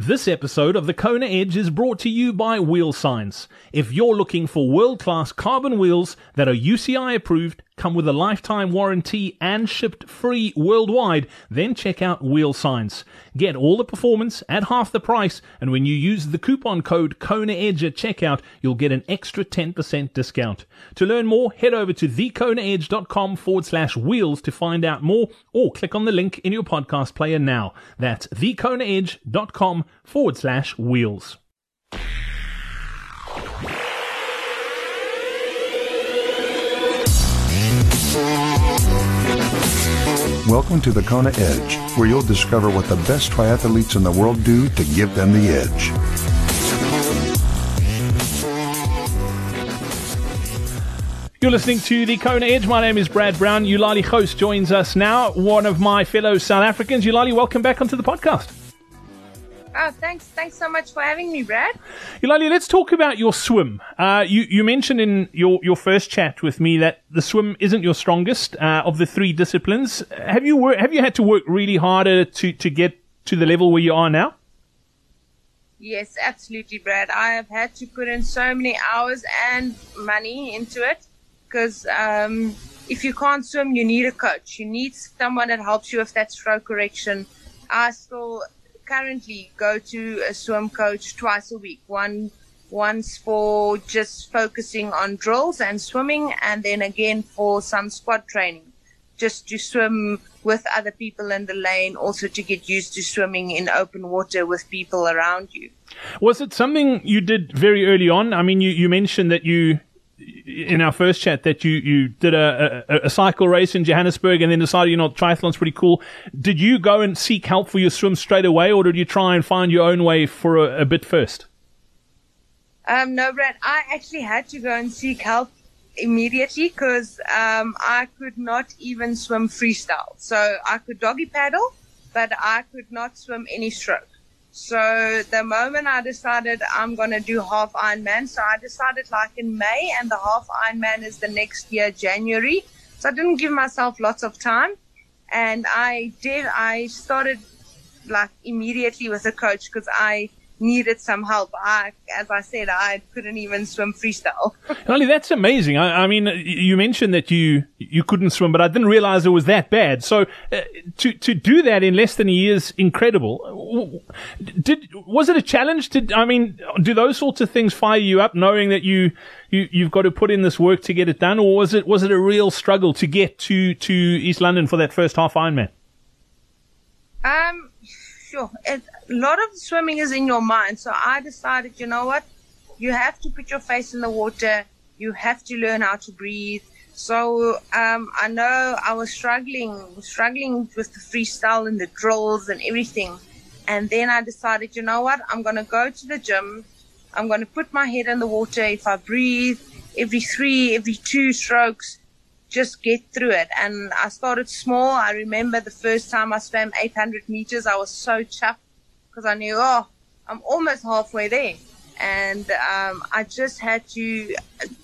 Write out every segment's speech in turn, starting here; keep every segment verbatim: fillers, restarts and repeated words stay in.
This episode of the Kona Edge is brought to you by Wheel Science. If you're looking for world-class carbon wheels that are U C I approved, come with a lifetime warranty and shipped free worldwide, then check out Wheel Science. Get all the performance at half the price, and when you use the coupon code KONAEDGE at checkout, you'll get an extra ten percent discount. To learn more, head over to thekonaedge.com forward slash wheels to find out more, or click on the link in your podcast player now. That's thekonaedge.com forward slash wheels. Welcome to the Kona Edge, where you'll discover what the best triathletes in the world do to give them the edge. You're listening to the Kona Edge. My name is Brad Brown. Eulalie Gous joins us now, one of my fellow South Africans. Eulalie, welcome back onto the podcast. Oh, thanks. Thanks so much for having me, Brad. Eulalie, let's talk about your swim. Uh, you, you mentioned in your, your first chat with me that the swim isn't your strongest uh, of the three disciplines. Have you wor- have you had to work really harder to, to get to the level where you are now? Yes, absolutely, Brad. I have had to put in so many hours and money into it because um, if you can't swim, you need a coach. You need someone that helps you with that stroke correction. I still currently go to a swim coach twice a week. One once for just focusing on drills and swimming, and then again for some squad training, just to swim with other people in the lane, also to get used to swimming in open water with people around you. Was it something you did very early on? I mean, you, you mentioned that you, in our first chat, that you, you did a, a, a cycle race in Johannesburg and then decided, you know, triathlon's pretty cool. Did you go and seek help for your swim straight away, or did you try and find your own way for a, a bit first? Um, no, Brad, I actually had to go and seek help immediately because um, I could not even swim freestyle. So I could doggy paddle, but I could not swim any stroke. So the moment I decided I'm going to do half Ironman, so I decided like in May, and the half Ironman is the next year, January. So I didn't give myself lots of time. And I did, I started like immediately with a coach because I needed some help. I, as I said, I couldn't even swim freestyle. Eulalie, that's amazing. I, I mean, you mentioned that you you couldn't swim, but I didn't realize it was that bad. So uh, to to do that in less than a year is incredible. Did was it a challenge? To I mean, do those sorts of things fire you up, knowing that you you you've got to put in this work to get it done, or was it was it a real struggle to get to to East London for that first half Ironman? Um. Sure. It, a lot of swimming is in your mind. So I decided, you know what? You have to put your face in the water. You have to learn how to breathe. So um, I know I was struggling, struggling with the freestyle and the drills and everything. And then I decided, you know what? I'm going to go to the gym. I'm going to put my head in the water. If I breathe every three, every two strokes, just get through it. And I started small. I remember the first time I swam eight hundred meters, I was so chuffed because I knew, oh, I'm almost halfway there. And um, I just had to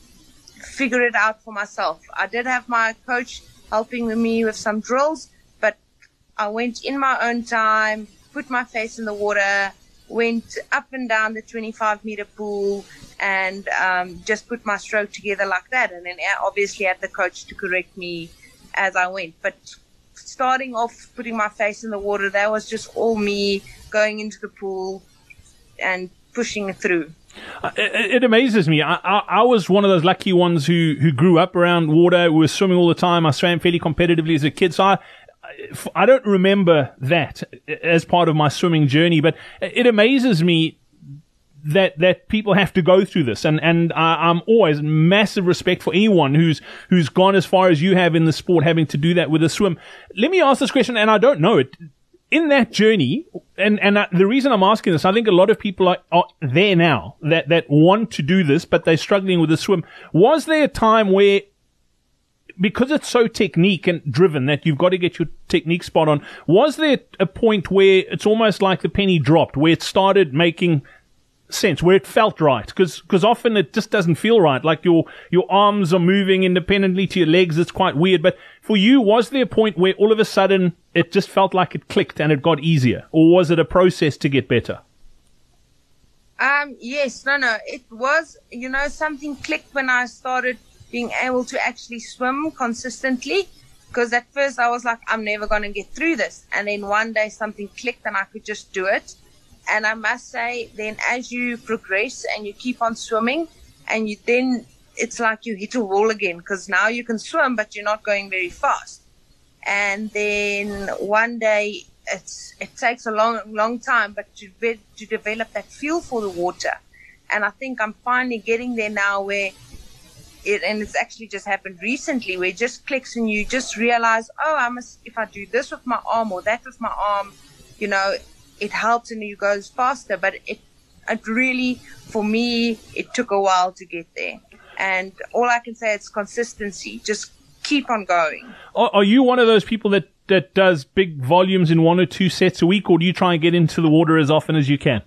figure it out for myself. I did have my coach helping me with some drills, but I went in my own time, put my face in the water, went up and down the twenty-five meter pool, and um, just put my stroke together like that. And then obviously had the coach to correct me as I went. But starting off putting my face in the water, that was just all me going into the pool and pushing it through. It, it amazes me. I, I, I was one of those lucky ones who, who grew up around water, was swimming all the time. I swam fairly competitively as a kid. So I, I don't remember that as part of my swimming journey, but it amazes me that that people have to go through this, and and I, I'm always massive respect for anyone who's who's gone as far as you have in the sport, having to do that with a swim. Let me ask this question, and I don't know it. In that journey, and and uh, the reason I'm asking this, I think a lot of people are, are there now that that want to do this, but they're struggling with the swim. Was there a time where, because it's so technique and driven that you've got to get your technique spot on, was there a point where it's almost like the penny dropped, where it started making sense, where it felt right? Because because often it just doesn't feel right. Like your your arms are moving independently to your legs. It's quite weird. But for you, was there a point where all of a sudden it just felt like it clicked and it got easier? Or was it a process to get better? Um, yes, no, no. It was, you know, something clicked when I started being able to actually swim consistently. Because at first I was like, I'm never going to get through this. And then one day something clicked and I could just do it. And I must say, then as you progress and you keep on swimming, and you then, it's like you hit a wall again. Because now you can swim, but you're not going very fast. And then one day, it's it takes a long, long time, but to be, to develop that feel for the water. And I think I'm finally getting there now where it, and it's actually just happened recently, where it just clicks and you just realize, oh, I must, if I do this with my arm or that with my arm, you know, it helps and you goes faster. But it, it really, for me, it took a while to get there. And all I can say is consistency. Just keep on going. Are, are you one of those people that, that does big volumes in one or two sets a week, or do you try and get into the water as often as you can?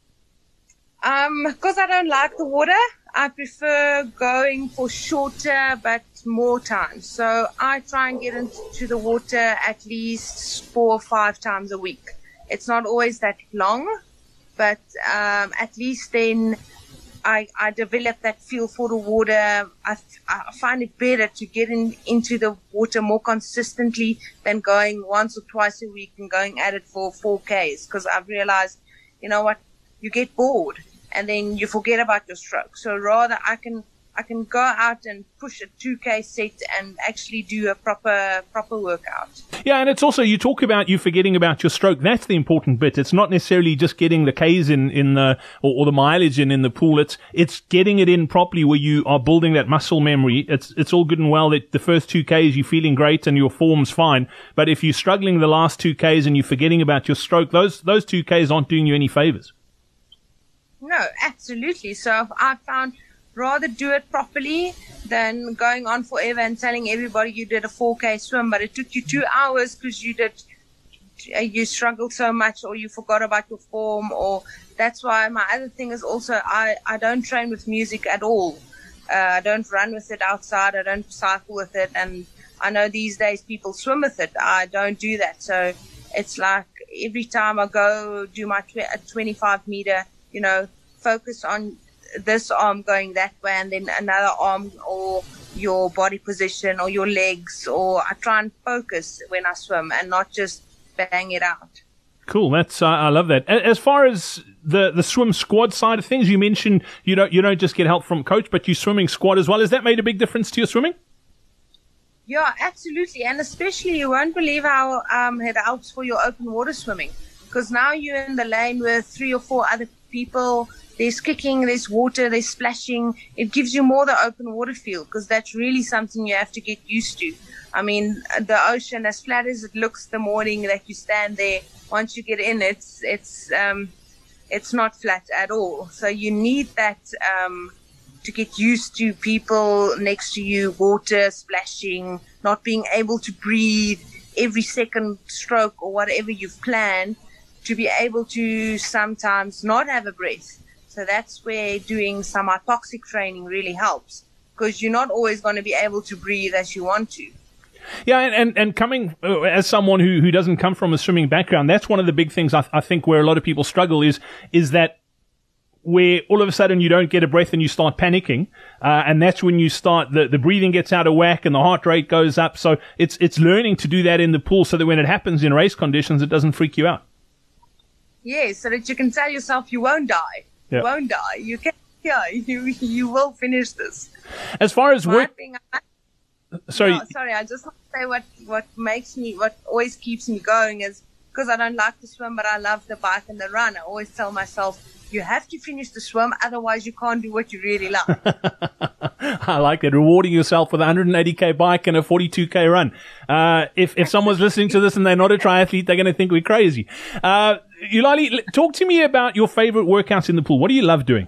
Um, because I don't like the water, I prefer going for shorter but more time. So I try and get into the water at least four or five times a week. It's not always that long, but um, at least then I, I develop that feel for the water. I, I find it better to get in, into the water more consistently than going once or twice a week and going at it for four Ks. Because I've realized, you know what, you get bored and then you forget about your stroke. So rather I can I can go out and push a two K set and actually do a proper proper workout. Yeah, and it's also, you talk about you forgetting about your stroke. That's the important bit. It's not necessarily just getting the Ks in, in the, or, or the mileage in, in the pool. It's, it's getting it in properly where you are building that muscle memory. It's, it's all good and well that the first two Ks you're feeling great and your form's fine. But if you're struggling the last two Ks and you're forgetting about your stroke, those, those two Ks aren't doing you any favors. No, absolutely. So I found rather do it properly than going on forever and telling everybody you did a four K swim, but it took you two hours because you did, you struggled so much or you forgot about your form. Or that's why my other thing is also I, I don't train with music at all. Uh, I don't run with it outside. I don't cycle with it. And I know these days people swim with it. I don't do that. So it's like every time I go do my tw- twenty-five meter, you know, focus on this arm going that way and then another arm or your body position or your legs, or I try and focus when I swim and not just bang it out. Cool. That's, uh, I love that. As far as the, the swim squad side of things, you mentioned you don't, you don't just get help from coach, but you swimming squad as well. Has that made a big difference to your swimming? Yeah, absolutely. And especially you won't believe how um, it helps for your open water swimming, because now you're in the lane with three or four other people. There's kicking, there's water, there's splashing. It gives you more the open water feel, because that's really something you have to get used to. I mean, the ocean, as flat as it looks the morning that you stand there, once you get in, it's it's um, it's not flat at all. So you need that um, to get used to people next to you, water, splashing, not being able to breathe every second stroke or whatever you've planned, to be able to sometimes not have a breath. So that's where doing some hypoxic training really helps, because you're not always going to be able to breathe as you want to. Yeah, and, and, and coming uh, as someone who, who doesn't come from a swimming background, that's one of the big things I, I think where a lot of people struggle is is that where all of a sudden you don't get a breath and you start panicking, uh, and that's when you start, the, the breathing gets out of whack and the heart rate goes up. So it's it's learning to do that in the pool so that when it happens in race conditions, it doesn't freak you out. Yes, so that you can tell yourself you won't die. You yep. won't die. You can, yeah, you you will finish this. As far as work, thing, I, sorry, no, sorry, I just want to say what what makes me, what always keeps me going is because I don't like to swim, but I love the bike and the run. I always tell myself, you have to finish the swim, otherwise you can't do what you really love. I like that, rewarding yourself with a one hundred eighty K bike and a forty-two K run. Uh, if if someone's listening to this and they're not a triathlete, they're going to think we're crazy. Uh, Eulalie, talk to me about your favorite workouts in the pool. What do you love doing?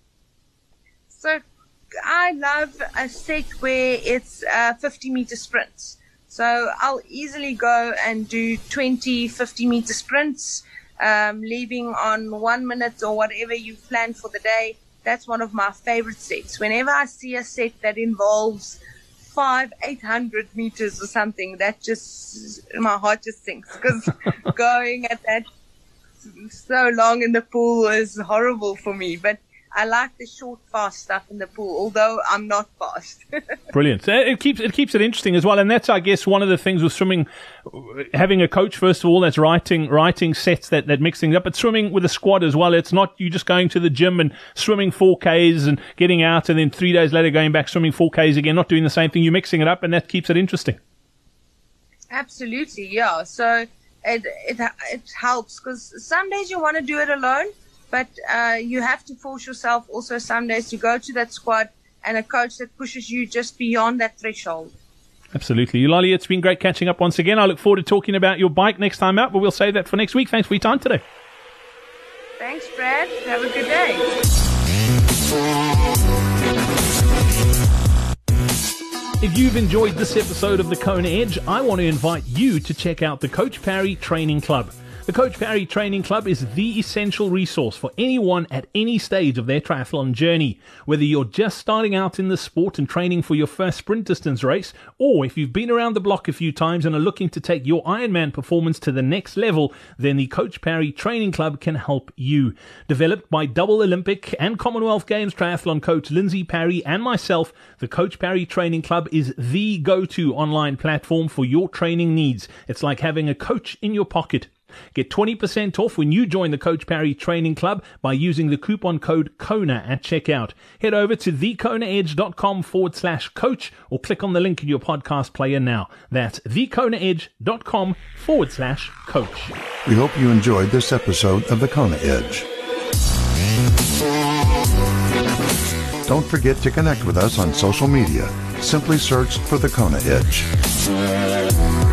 So I love a set where it's uh, fifty meter sprints. So I'll easily go and do twenty, fifty meter sprints, um, leaving on one minute or whatever you've planned for the day. That's one of my favorite sets. Whenever I see a set that involves five, eight hundred meters or something, that just, my heart just sinks, because going at that so long in the pool was horrible for me. But I like the short, fast stuff in the pool, although I'm not fast. Brilliant. It keeps it keeps it interesting as well, and that's, I guess, one of the things with swimming. Having a coach, first of all, that's writing writing sets that that mix things up. But swimming with a squad as well. It's not you just going to the gym and swimming four Ks and getting out, and then three days later going back swimming four Ks again. Not doing the same thing. You're mixing it up, and that keeps it interesting. Absolutely, yeah. So it it it helps because some days you want to do it alone. But uh, you have to force yourself also some days to go to that squad and a coach that pushes you just beyond that threshold. Absolutely. Eulalie, it's been great catching up once again. I look forward to talking about your bike next time out, but we'll save that for next week. Thanks for your time today. Thanks, Brad. Have a good day. If you've enjoyed this episode of the Kona Edge, I want to invite you to check out the Coach Parry Training Club. The Coach Parry Training Club is the essential resource for anyone at any stage of their triathlon journey. Whether you're just starting out in the sport and training for your first sprint distance race, or if you've been around the block a few times and are looking to take your Ironman performance to the next level, then the Coach Parry Training Club can help you. Developed by double Olympic and Commonwealth Games triathlon coach Lindsay Parry and myself, the Coach Parry Training Club is the go-to online platform for your training needs. It's like having a coach in your pocket. Get twenty percent off when you join the Coach Parry Training Club by using the coupon code KONA at checkout. Head over to thekonaedge.com forward slash coach or click on the link in your podcast player now. That's thekonaedge.com forward slash coach. We hope you enjoyed this episode of the Kona Edge. Don't forget to connect with us on social media. Simply search for the Kona Edge.